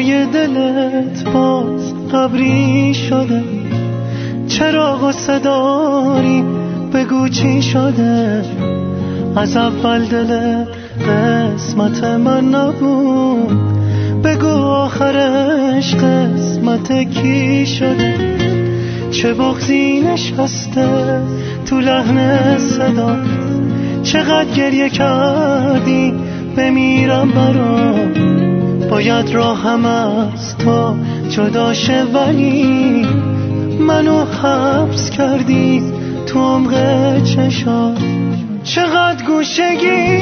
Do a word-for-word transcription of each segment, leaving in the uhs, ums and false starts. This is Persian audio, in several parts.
پای دلت باز قبری شده، چرا غصه داری بگو چی شده؟ از اول دلت قسمت من نبود، بگو آخرش قسمت کی شده؟ چه بغضی نشسته تو لحن صدا، چقدر گریه کردی بمیرم برات. باید راهم از تو جدا شه ولی منو حبس کردی تو عمق چشات. چقدر گوشه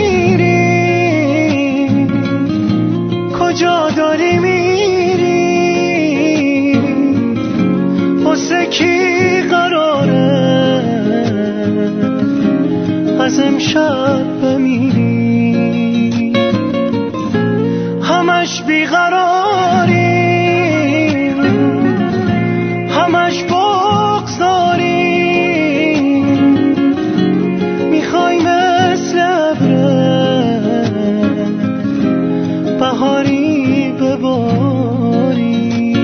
گیری، کجا داری میری؟ واسه کی قراره از امشب بمیری؟ همش بیقراری، همش بغض داری، میخوای مثل ابره بهاری بباری.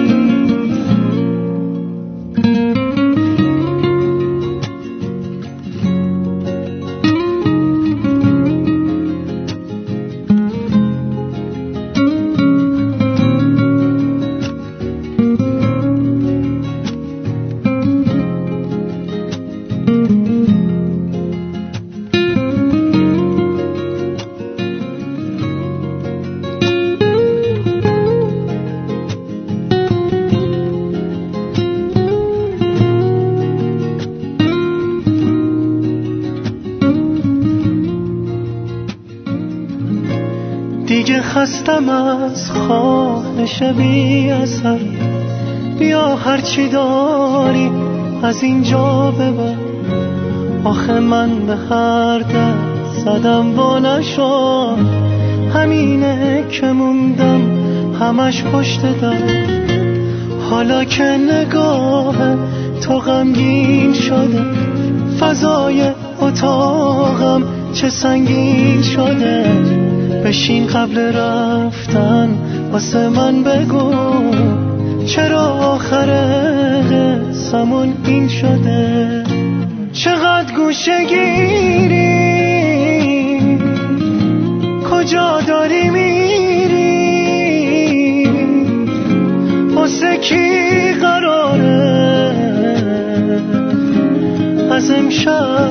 دیگه خستم از خواهش بی اثر، بیا هرچی داری از اینجا ببر. آخه من به هر دست زدم با نشد، همینه که موندم همش پشت در. حالا که نگاه تو غمگین شده، فضای اتاقم چه سنگین شده. بشین قبل رفتن واسه من بگو، چرا آخر قصمون این شده؟ چقدر گوشه گیری، کجا داری میری؟ واسه کی قراره از امشب